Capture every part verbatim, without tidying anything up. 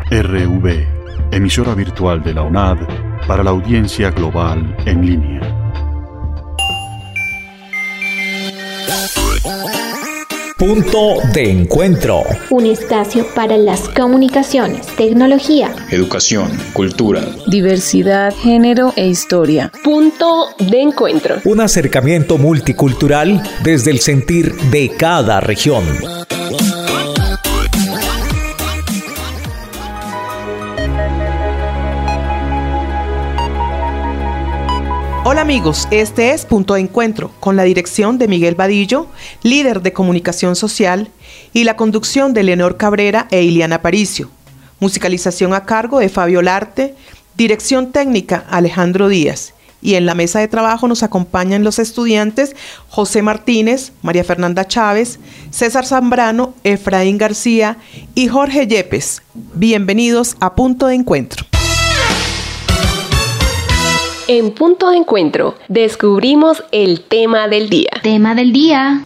R V, emisora virtual de la U N A D para la audiencia global en línea. Punto de encuentro. Un espacio para las comunicaciones, tecnología, educación, cultura, diversidad, género e historia. Punto de encuentro. Un acercamiento multicultural desde el sentir de cada región. Hola amigos, este es Punto de Encuentro, con la dirección de Miguel Vadillo, líder de comunicación social, y la conducción de Leonor Cabrera e Iliana Aparicio. Musicalización a cargo de Fabio Larte, dirección técnica Alejandro Díaz. Y en la mesa de trabajo nos acompañan los estudiantes José Martínez, María Fernanda Chávez, César Zambrano, Efraín García y Jorge Yepes. Bienvenidos a Punto de Encuentro. En Punto de Encuentro descubrimos el tema del día. Tema del día.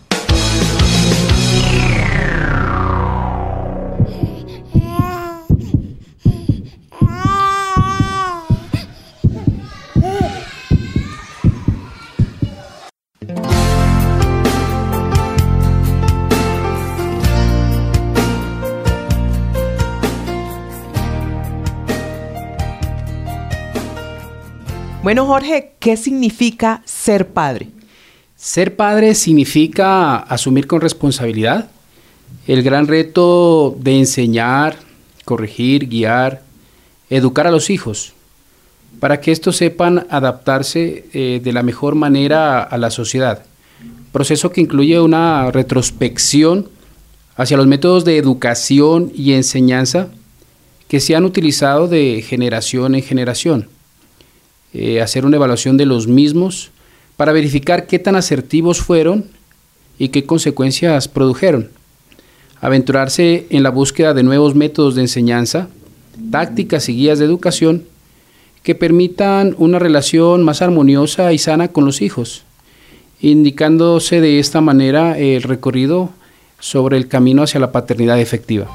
Bueno, Jorge, ¿qué significa ser padre? Ser padre significa asumir con responsabilidad el gran reto de enseñar, corregir, guiar, educar a los hijos, para que estos sepan adaptarse eh, de la mejor manera a la sociedad. Proceso que incluye una retrospección hacia los métodos de educación y enseñanza que se han utilizado de generación en generación. Eh, hacer una evaluación de los mismos para verificar qué tan asertivos fueron y qué consecuencias produjeron. Aventurarse en la búsqueda de nuevos métodos de enseñanza, tácticas y guías de educación que permitan una relación más armoniosa y sana con los hijos, indicándose de esta manera el recorrido sobre el camino hacia la paternidad efectiva.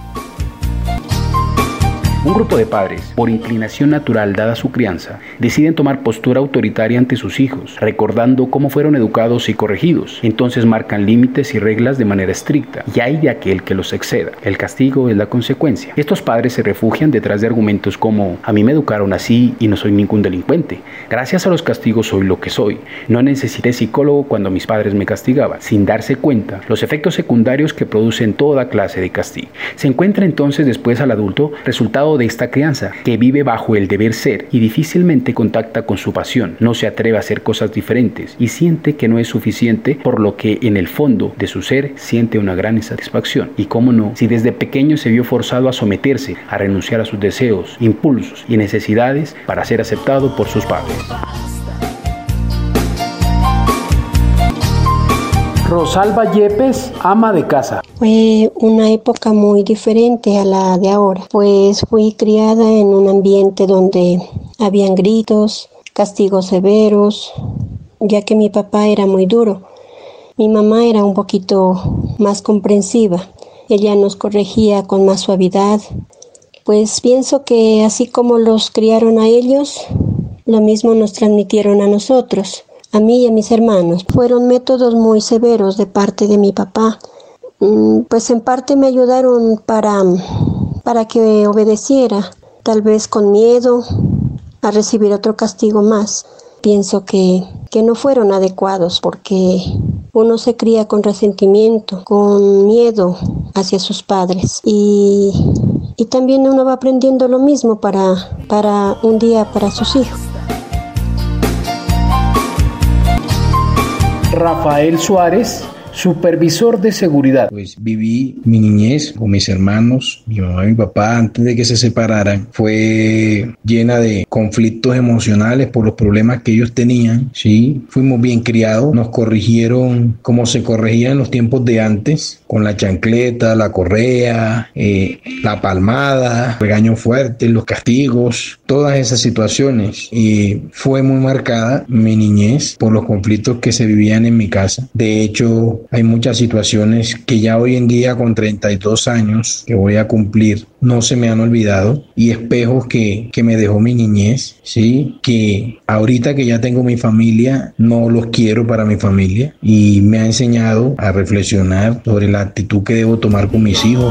Un grupo de padres, por inclinación natural dada su crianza, deciden tomar postura autoritaria ante sus hijos, recordando cómo fueron educados y corregidos. Entonces marcan límites y reglas de manera estricta, y hay de aquel que los exceda. El castigo es la consecuencia. Estos padres se refugian detrás de argumentos como: a mí me educaron así y no soy ningún delincuente. Gracias a los castigos soy lo que soy. No necesité psicólogo cuando mis padres me castigaban, sin darse cuenta los efectos secundarios que producen toda clase de castigo. Se encuentra entonces después al adulto resultado de esta crianza, que vive bajo el deber ser y difícilmente contacta con su pasión, no se atreve a hacer cosas diferentes y siente que no es suficiente, por lo que en el fondo de su ser siente una gran insatisfacción. Y cómo no, si desde pequeño se vio forzado a someterse, a renunciar a sus deseos, impulsos y necesidades para ser aceptado por sus padres. Rosalba Yepes, ama de casa. Fue una época muy diferente a la de ahora, pues fui criada en un ambiente donde habían gritos, castigos severos, ya que mi papá era muy duro. Mi mamá era un poquito más comprensiva, ella nos corregía con más suavidad. Pues pienso que así como los criaron a ellos, lo mismo nos transmitieron a nosotros. A mí y a mis hermanos. Fueron métodos muy severos de parte de mi papá. Pues en parte me ayudaron para, para que obedeciera, tal vez con miedo a recibir otro castigo más. Pienso que, que no fueron adecuados porque uno se cría con resentimiento, con miedo hacia sus padres y, y también uno va aprendiendo lo mismo para, para un día para sus hijos. Rafael Suárez, supervisor de seguridad. Pues viví mi niñez con mis hermanos, mi mamá y mi papá antes de que se separaran. Fue llena de conflictos emocionales por los problemas que ellos tenían, ¿sí? Fuimos bien criados, nos corrigieron como se corregía en los tiempos de antes, con la chancleta, la correa, eh, la palmada, regaños fuertes, los castigos, todas esas situaciones. Y fue muy marcada mi niñez por los conflictos que se vivían en mi casa. De hecho, hay muchas situaciones que ya hoy en día, con treinta y dos años que voy a cumplir no se me han olvidado y espejos que, que me dejó mi niñez, ¿sí? Que ahorita que ya tengo mi familia, no los quiero para mi familia y me ha enseñado a reflexionar sobre la actitud que debo tomar con mis hijos.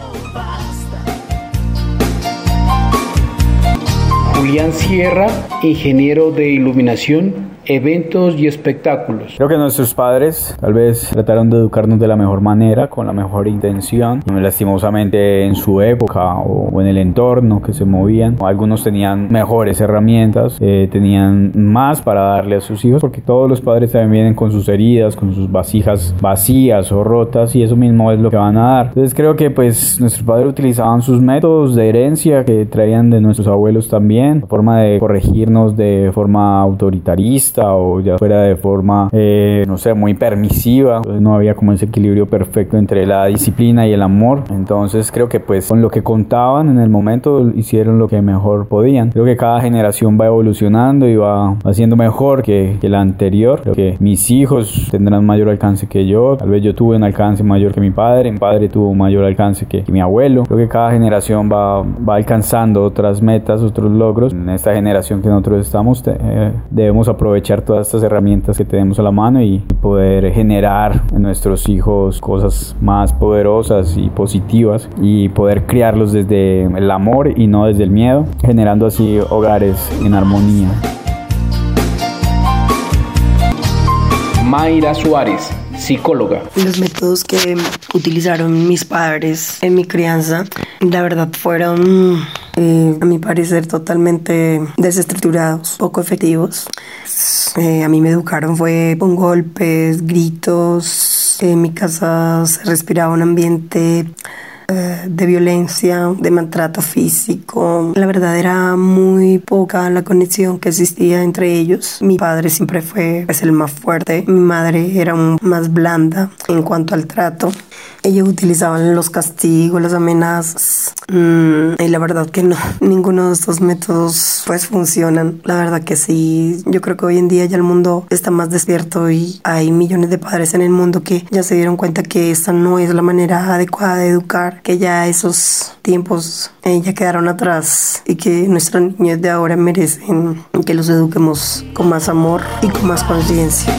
Julián Sierra, ingeniero de iluminación, eventos y espectáculos. Creo que nuestros padres tal vez trataron de educarnos de la mejor manera, con la mejor intención, y lastimosamente en su época o en el entorno que se movían, algunos tenían mejores herramientas, eh, tenían más para darle a sus hijos, porque todos los padres también vienen con sus heridas, con sus vasijas vacías o rotas, y eso mismo es lo que van a dar. Entonces creo que pues nuestros padres utilizaban sus métodos de herencia que traían de nuestros abuelos también, la forma de corregirnos de forma autoritarista o ya fuera de forma, eh, no sé, muy permisiva. Entonces no había como ese equilibrio perfecto entre la disciplina y el amor. Entonces creo que pues con lo que contaban en el momento hicieron lo que mejor podían. Creo que cada generación va evolucionando y va haciendo mejor que, que la anterior. Creo que mis hijos tendrán mayor alcance que yo. Tal vez yo tuve un alcance mayor que mi padre. Mi padre tuvo mayor alcance que, que mi abuelo. Creo que cada generación va, va alcanzando otras metas, otros logros. En esta generación que nosotros estamos te, eh, debemos aprovechar todas estas herramientas que tenemos a la mano y poder generar en nuestros hijos cosas más poderosas y positivas y poder criarlos desde el amor y no desde el miedo, generando así hogares en armonía. Mayra Suárez, psicóloga. Los métodos que utilizaron mis padres en mi crianza, la verdad fueron, eh, a mi parecer, totalmente desestructurados, poco efectivos. Eh, a mí me educaron fue con golpes, gritos. En mi casa se respiraba un ambiente eh, de violencia, de maltrato físico. La verdad era muy poca la conexión que existía entre ellos. Mi padre siempre fue pues, el más fuerte. Mi madre era un, más blanda en cuanto al trato. Ellos utilizaban los castigos, las amenazas, mm, y la verdad que no, ninguno de estos métodos pues funcionan. La verdad que sí, yo creo que hoy en día ya el mundo está más despierto y hay millones de padres en el mundo que ya se dieron cuenta que esta no es la manera adecuada de educar, que ya esos tiempos eh, ya quedaron atrás y que nuestros niños de ahora merecen que los eduquemos con más amor y con más conciencia.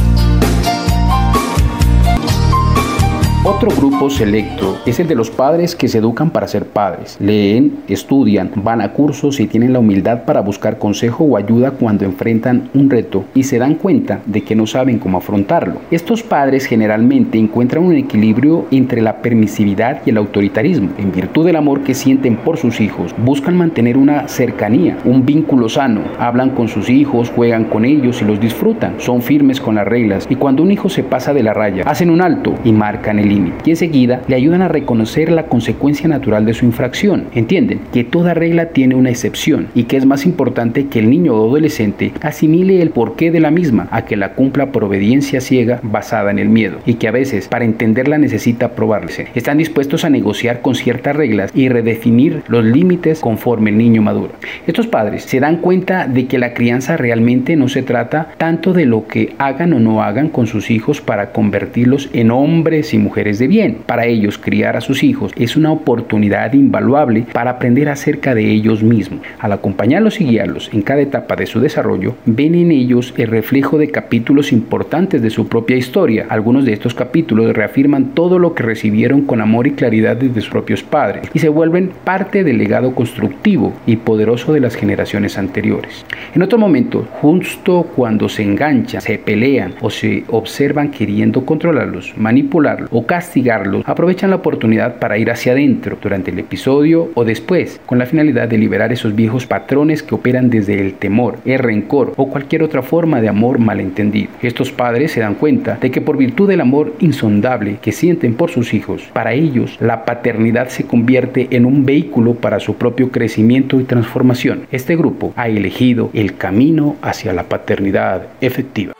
Otro grupo selecto es el de los padres que se educan para ser padres. Leen, estudian, van a cursos y tienen la humildad para buscar consejo o ayuda cuando enfrentan un reto y se dan cuenta de que no saben cómo afrontarlo. Estos padres generalmente encuentran un equilibrio entre la permisividad y el autoritarismo. En virtud del amor que sienten por sus hijos, buscan mantener una cercanía, un vínculo sano. Hablan con sus hijos, juegan con ellos y los disfrutan. Son firmes con las reglas y cuando un hijo se pasa de la raya, hacen un alto y marcan el límite. Y enseguida le ayudan a reconocer la consecuencia natural de su infracción. Entienden que toda regla tiene una excepción y que es más importante que el niño o adolescente asimile el porqué de la misma a que la cumpla por obediencia ciega basada en el miedo y que a veces para entenderla necesita probarse. Están dispuestos a negociar con ciertas reglas y redefinir los límites conforme el niño madura. Estos padres se dan cuenta de que la crianza realmente no se trata tanto de lo que hagan o no hagan con sus hijos para convertirlos en hombres y mujeres de bien. Para ellos, criar a sus hijos es una oportunidad invaluable para aprender acerca de ellos mismos. Al acompañarlos y guiarlos en cada etapa de su desarrollo, ven en ellos el reflejo de capítulos importantes de su propia historia. Algunos de estos capítulos reafirman todo lo que recibieron con amor y claridad desde sus propios padres y se vuelven parte del legado constructivo y poderoso de las generaciones anteriores. En otro momento, justo cuando se enganchan, se pelean o se observan queriendo controlarlos, manipularlos o castigarlos, aprovechan la oportunidad para ir hacia adentro durante el episodio o después, con la finalidad de liberar esos viejos patrones que operan desde el temor, el rencor o cualquier otra forma de amor malentendido. Estos padres se dan cuenta de que por virtud del amor insondable que sienten por sus hijos, para ellos la paternidad se convierte en un vehículo para su propio crecimiento y transformación. Este grupo ha elegido el camino hacia la paternidad efectiva.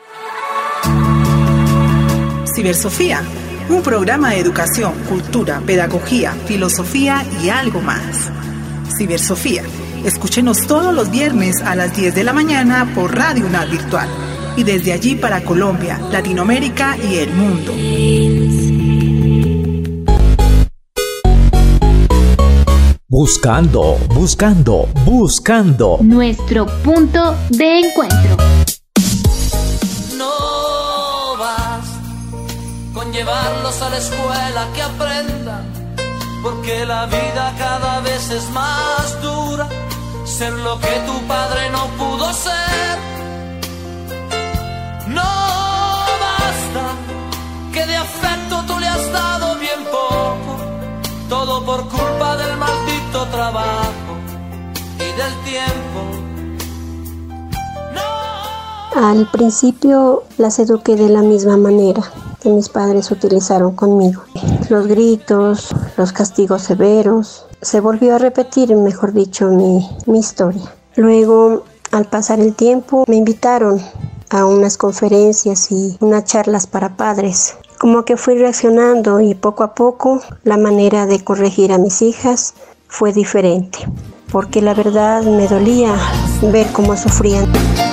Cibersofía, un programa de educación, cultura, pedagogía, filosofía y algo más. Cibersofía, escúchenos todos los viernes a las diez de la mañana por Radio UNAD Virtual y desde allí para Colombia, Latinoamérica y el mundo. Buscando, buscando, buscando. Nuestro punto de encuentro. No basta con llevarlos a la escuela que aprendan, porque la vida cada vez es más dura. Ser lo que tu padre no pudo ser. No basta que de afecto tú le has dado bien poco, todo por culpa del maldito trabajo y del tiempo. No. Al principio las eduqué de la misma manera que mis padres utilizaron conmigo. Los gritos, los castigos severos. Se volvió a repetir, mejor dicho, mi, mi historia. Luego, al pasar el tiempo, me invitaron a unas conferencias y unas charlas para padres. Como que fui reaccionando y poco a poco la manera de corregir a mis hijas fue diferente, porque la verdad me dolía ver cómo sufrían.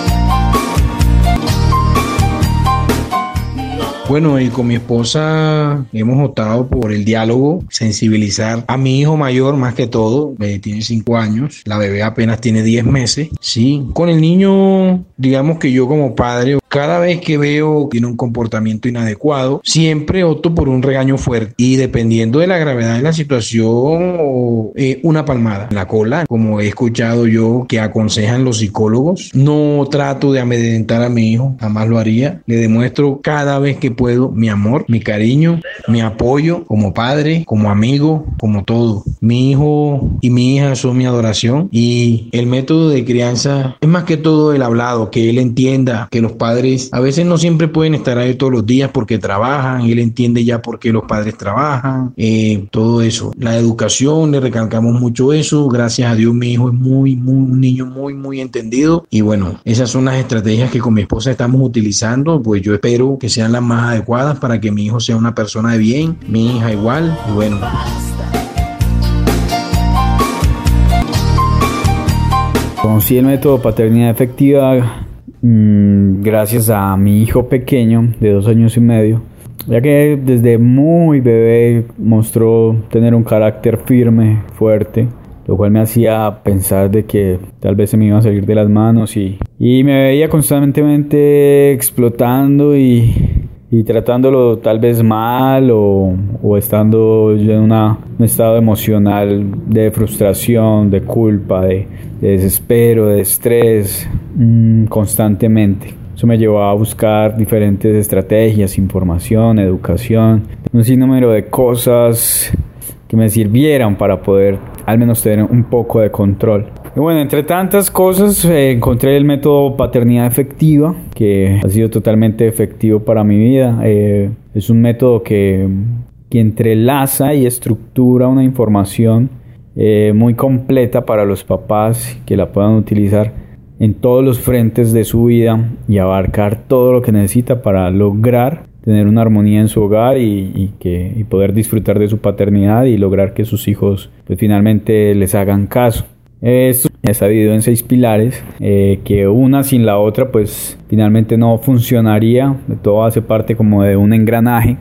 Bueno, y con mi esposa hemos optado por el diálogo, sensibilizar a mi hijo mayor más que todo, eh, tiene cinco años, la bebé apenas tiene diez meses, sí. Con el niño, digamos que yo como padre, cada vez que veo que tiene un comportamiento inadecuado, siempre opto por un regaño fuerte y dependiendo de la gravedad de la situación, o, eh, una palmada en la cola, como he escuchado yo que aconsejan los psicólogos. No trato de amedrentar a mi hijo, jamás lo haría, le demuestro cada vez que puedo mi amor, mi cariño, mi apoyo como padre, como amigo, como todo. Mi hijo y mi hija son mi adoración y el método de crianza es más que todo el hablado, que él entienda que los padres a veces no siempre pueden estar ahí todos los días porque trabajan, él entiende ya por qué los padres trabajan, eh, todo eso. La educación, le recalcamos mucho eso, gracias a Dios mi hijo es muy, muy, un niño muy, muy entendido y bueno, esas son las estrategias que con mi esposa estamos utilizando, pues yo espero que sean las más adecuadas para que mi hijo sea una persona de bien, mi hija igual, y bueno. Conocí el método paternidad efectiva mmm, gracias a mi hijo pequeño de dos años y medio, ya que desde muy bebé mostró tener un carácter firme, fuerte, lo cual me hacía pensar de que tal vez se me iba a salir de las manos y, y me veía constantemente explotando y y tratándolo tal vez mal o, o estando yo en una, un estado emocional de frustración, de culpa, de, de desespero, de estrés mmm, constantemente. Eso me llevó a buscar diferentes estrategias, información, educación, un sinnúmero de cosas que me sirvieran para poder al menos tener un poco de control. Y bueno, entre tantas cosas eh, encontré el método paternidad efectiva, que ha sido totalmente efectivo para mi vida. Eh, es un método que, que entrelaza y estructura una información eh, muy completa para los papás que la puedan utilizar en todos los frentes de su vida y abarcar todo lo que necesita para lograr tener una armonía en su hogar y, y, que, y poder disfrutar de su paternidad y lograr que sus hijos pues, finalmente les hagan caso. Esto está dividido en seis pilares, eh, que una sin la otra pues finalmente no funcionaría, todo hace parte como de un engranaje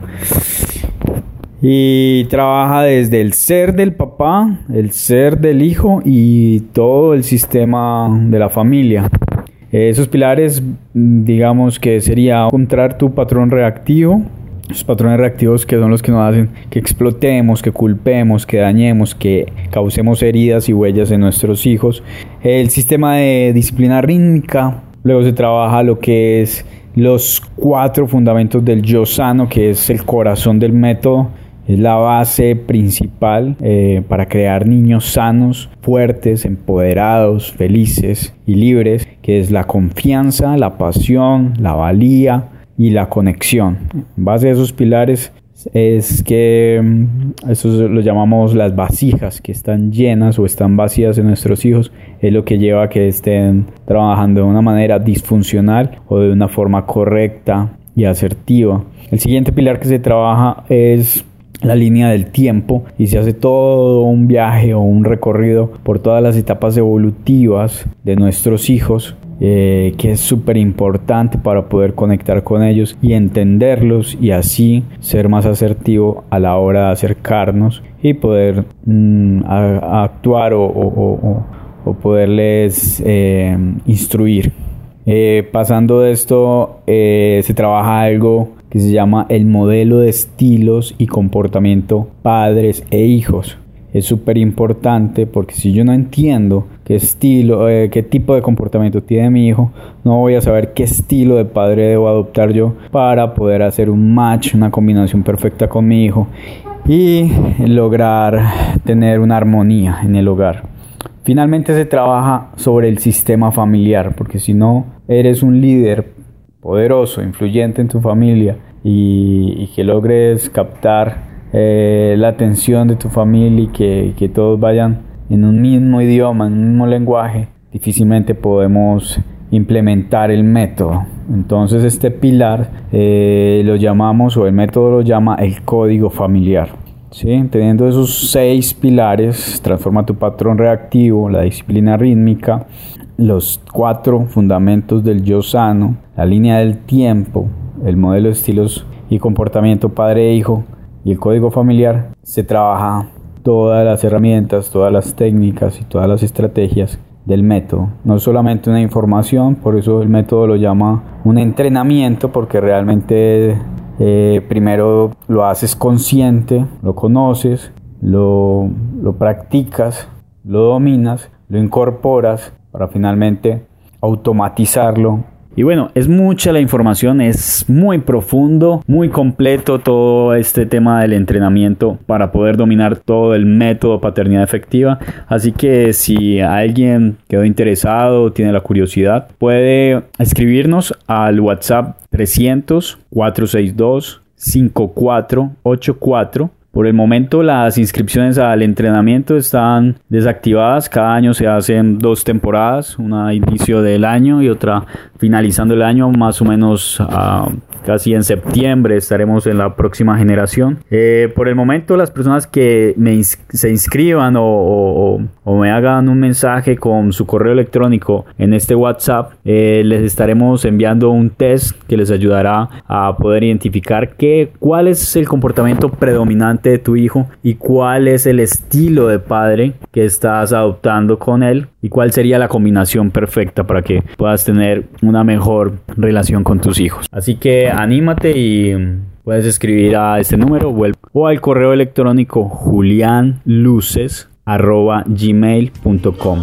y trabaja desde el ser del papá, el ser del hijo y todo el sistema de la familia. Esos pilares, digamos que sería encontrar tu patrón reactivo, los patrones reactivos que son los que nos hacen que explotemos, que culpemos, que dañemos, que causemos heridas y huellas en nuestros hijos. El sistema de disciplina rítmica, luego se trabaja lo que es los cuatro fundamentos del yo sano, que es el corazón del método. Es la base principal eh, para crear niños sanos, fuertes, empoderados, felices y libres, que es la confianza, la pasión, la valía y la conexión. En base a esos pilares es que eso lo llamamos las vasijas que están llenas o están vacías en nuestros hijos, es lo que lleva a que estén trabajando de una manera disfuncional o de una forma correcta y asertiva. El siguiente pilar que se trabaja es la línea del tiempo y se hace todo un viaje o un recorrido por todas las etapas evolutivas de nuestros hijos, eh, que es súper importante para poder conectar con ellos y entenderlos y así ser más asertivo a la hora de acercarnos y poder mm, a, a actuar o, o, o, o poderles eh, instruir. Eh, pasando de esto, eh, se trabaja algo que se llama el modelo de estilos y comportamiento padres e hijos. Es súper importante porque si yo no entiendo qué estilo, eh, qué tipo de comportamiento tiene mi hijo, no voy a saber qué estilo de padre debo adoptar yo para poder hacer un match, una combinación perfecta con mi hijo y lograr tener una armonía en el hogar. Finalmente se trabaja sobre el sistema familiar, porque si no eres un líder poderoso, influyente en tu familia y, y que logres captar eh, la atención de tu familia y que, que todos vayan en un mismo idioma, en un mismo lenguaje, difícilmente podemos implementar el método. Entonces este pilar eh, lo llamamos, o el método lo llama el código familiar. ¿Sí? Teniendo esos seis pilares, transforma tu patrón reactivo, la disciplina rítmica, los cuatro fundamentos del yo sano, la línea del tiempo, el modelo de estilos y comportamiento padre-hijo y el código familiar. Se trabaja todas las herramientas, todas las técnicas y todas las estrategias del método. No es solamente una información, por eso el método lo llama un entrenamiento, porque realmente Eh, primero lo haces consciente, lo conoces, lo, lo practicas, lo dominas, lo incorporas para finalmente automatizarlo. Y bueno, es mucha la información, es muy profundo, muy completo todo este tema del entrenamiento para poder dominar todo el método paternidad efectiva. Así que si alguien quedó interesado, tiene la curiosidad, puede escribirnos al WhatsApp trescientos, cuatrocientos sesenta y dos, cincuenta y cuatro ochenta y cuatro. Por el momento las inscripciones al entrenamiento están desactivadas. Cada año se hacen dos temporadas, una a inicio del año y otra finalizando el año, más o menos uh, casi en septiembre estaremos en la próxima generación. Eh, por el momento las personas que me ins- se inscriban o, o, o me hagan un mensaje con su correo electrónico en este WhatsApp, eh, les estaremos enviando un test que les ayudará a poder identificar qué, cuál es el comportamiento predominante de tu hijo y cuál es el estilo de padre que estás adoptando con él y cuál sería la combinación perfecta para que puedas tener una mejor relación con tus hijos. Así que anímate y puedes escribir a este número o, el, o al correo electrónico julianluces arroba gmail punto com.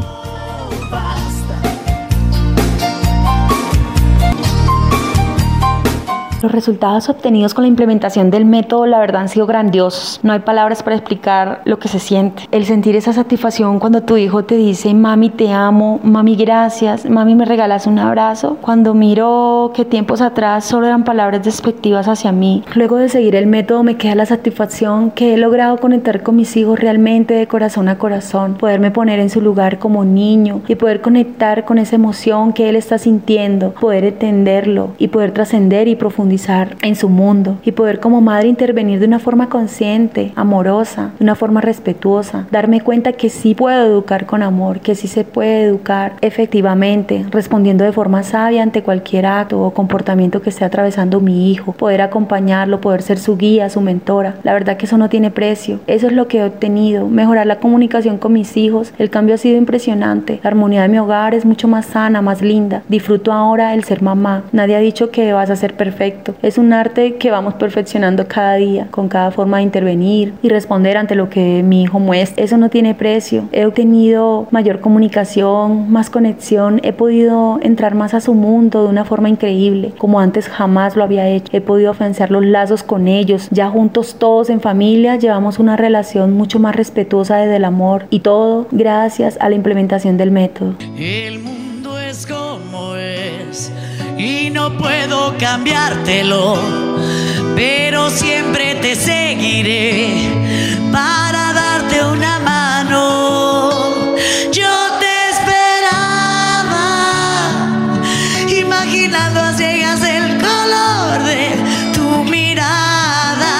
Los resultados obtenidos con la implementación del método, la verdad, han sido grandiosos. No hay palabras para explicar lo que se siente. El sentir esa satisfacción cuando tu hijo te dice, mami, te amo, mami, gracias, mami, me regalas un abrazo. Cuando miro que tiempos atrás solo eran palabras despectivas hacia mí. Luego de seguir el método me queda la satisfacción que he logrado conectar con mis hijos realmente de corazón a corazón. Poderme poner en su lugar como niño y poder conectar con esa emoción que él está sintiendo. Poder entenderlo y poder trascender y profundizar en su mundo y poder como madre intervenir de una forma consciente, amorosa, de una forma respetuosa, darme cuenta que sí puedo educar con amor, que sí se puede educar efectivamente, respondiendo de forma sabia ante cualquier acto o comportamiento que esté atravesando mi hijo, poder acompañarlo, poder ser su guía, su mentora. La verdad que eso no tiene precio. Eso es lo que he obtenido, mejorar la comunicación con mis hijos. El cambio ha sido impresionante. La armonía de mi hogar es mucho más sana, más linda. Disfruto ahora el ser mamá. Nadie ha dicho que vas a ser perfecto. Es un arte que vamos perfeccionando cada día, con cada forma de intervenir y responder ante lo que mi hijo muestra. Eso no tiene precio. He obtenido mayor comunicación, más conexión. He podido entrar más a su mundo de una forma increíble, como antes jamás lo había hecho. He podido afianzar los lazos con ellos. Ya juntos todos en familia llevamos una relación mucho más respetuosa desde el amor, y todo gracias a la implementación del método. El mundo es como es y no puedo cambiártelo, pero siempre te seguiré para darte una mano. Yo te esperaba, imaginando a ciegas el color de tu mirada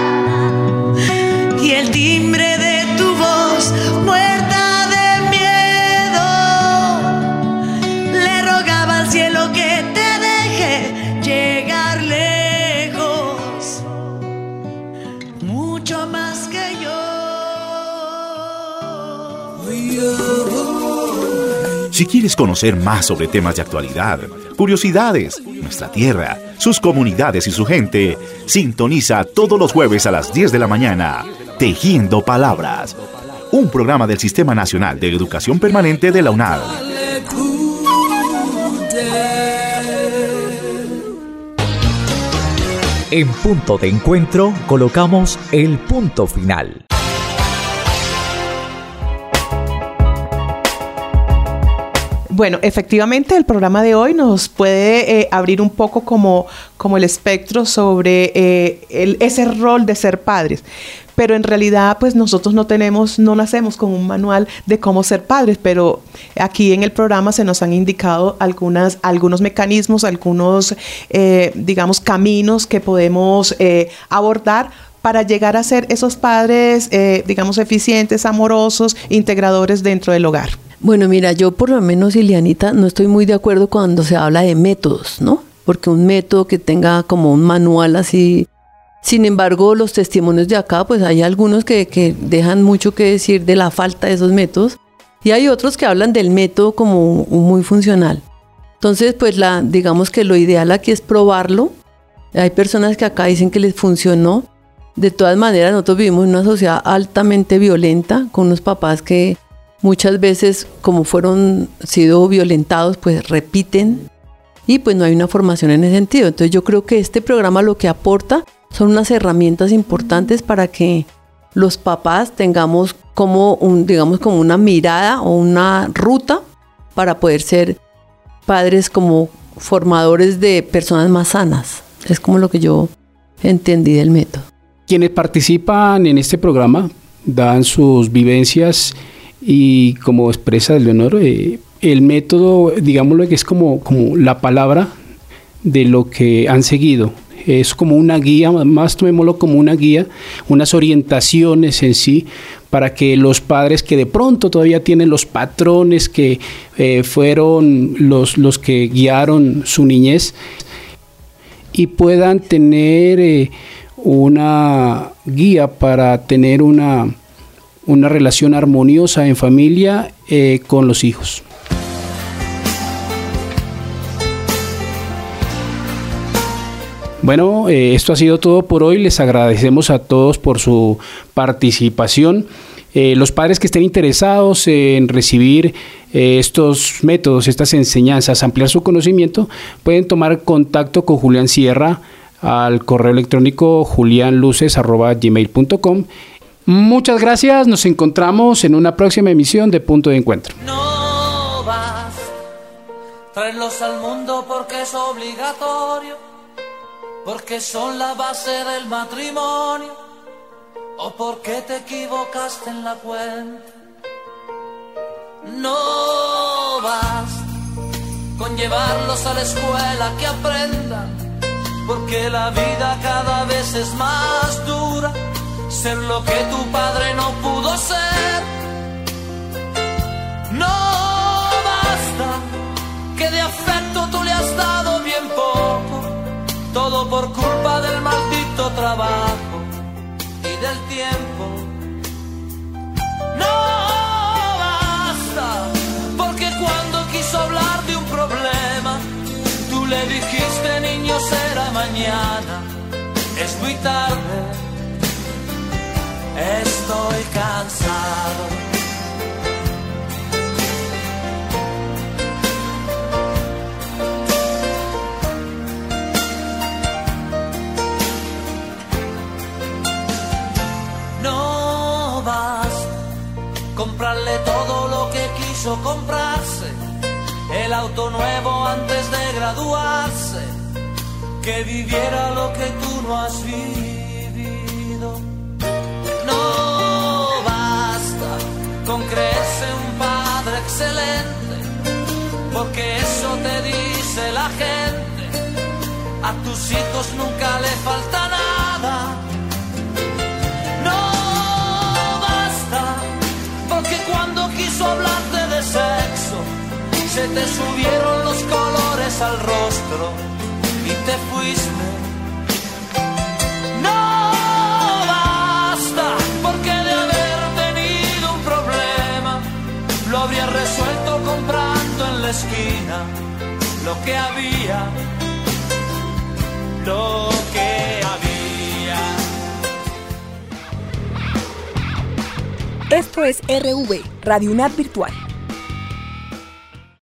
y el timbre de tu voz muerta de miedo. Le rogaba Si quieres conocer más sobre temas de actualidad, curiosidades, nuestra tierra, sus comunidades y su gente, sintoniza todos los jueves a las diez de la mañana, Tejiendo Palabras, un programa del Sistema Nacional de Educación Permanente de la UNAD. En Punto de Encuentro colocamos el punto final. Bueno, efectivamente el programa de hoy nos puede eh, abrir un poco como, como el espectro sobre eh, el, ese rol de ser padres. Pero en realidad, pues nosotros no tenemos, no nacemos con un manual de cómo ser padres, pero aquí en el programa se nos han indicado algunas, algunos mecanismos, algunos, eh, digamos, caminos que podemos eh, abordar para llegar a ser esos padres, eh, digamos, eficientes, amorosos, integradores dentro del hogar. Bueno, mira, yo por lo menos, Ilianita, no estoy muy de acuerdo cuando se habla de métodos, ¿no? Porque un método que tenga como un manual así. Sin embargo, los testimonios de acá, pues hay algunos que, que dejan mucho que decir de la falta de esos métodos y hay otros que hablan del método como muy funcional. Entonces, pues la, digamos que lo ideal aquí es probarlo. Hay personas que acá dicen que les funcionó. De todas maneras, nosotros vivimos en una sociedad altamente violenta, con unos papás que muchas veces, como fueron sido violentados, pues repiten y pues no hay una formación en ese sentido. Entonces yo creo que este programa lo que aporta son unas herramientas importantes para que los papás tengamos como un, digamos, como una mirada o una ruta para poder ser padres como formadores de personas más sanas. Es como lo que yo entendí del método. Quienes participan en este programa dan sus vivencias y como expresa Leonor, eh, el método, digámoslo que es como, como la palabra de lo que han seguido. Es como una guía, más tomémoslo como una guía, unas orientaciones en sí, para que los padres que de pronto todavía tienen los patrones que eh, fueron los, los que guiaron su niñez y puedan tener eh, una guía para tener una, una relación armoniosa en familia eh, con los hijos. Bueno, eh, esto ha sido todo por hoy. Les agradecemos a todos por su participación. Eh, los padres que estén interesados en recibir eh, estos métodos, estas enseñanzas, ampliar su conocimiento, pueden tomar contacto con Julián Sierra al correo electrónico julianluces arroba gmail punto com. Muchas gracias. Nos encontramos en una próxima emisión de Punto de Encuentro. No vas, traerlos al mundo porque es obligatorio, porque son la base del matrimonio, o porque te equivocaste en la cuenta. No basta con llevarlos a la escuela que aprendan, porque la vida cada vez es más dura, ser lo que tu padre no pudo ser. No basta que de afecto tú le has dado bien poco, todo por culpa del maldito trabajo y del tiempo. No basta, porque cuando quiso hablar de un problema, tú le dijiste, niño, será mañana. Es muy tarde, estoy cansado. Comprarle todo lo que quiso comprarse, el auto nuevo antes de graduarse, que viviera lo que tú no has vivido. No basta con creerse un padre excelente, porque eso te dice la gente, a tus hijos nunca le falta nada. Cuando quiso hablarte de sexo, se te subieron los colores al rostro y te fuiste. No basta, porque de haber tenido un problema, la esquina lo que había, lo que había. Esto es R V, Radio UNAD Virtual.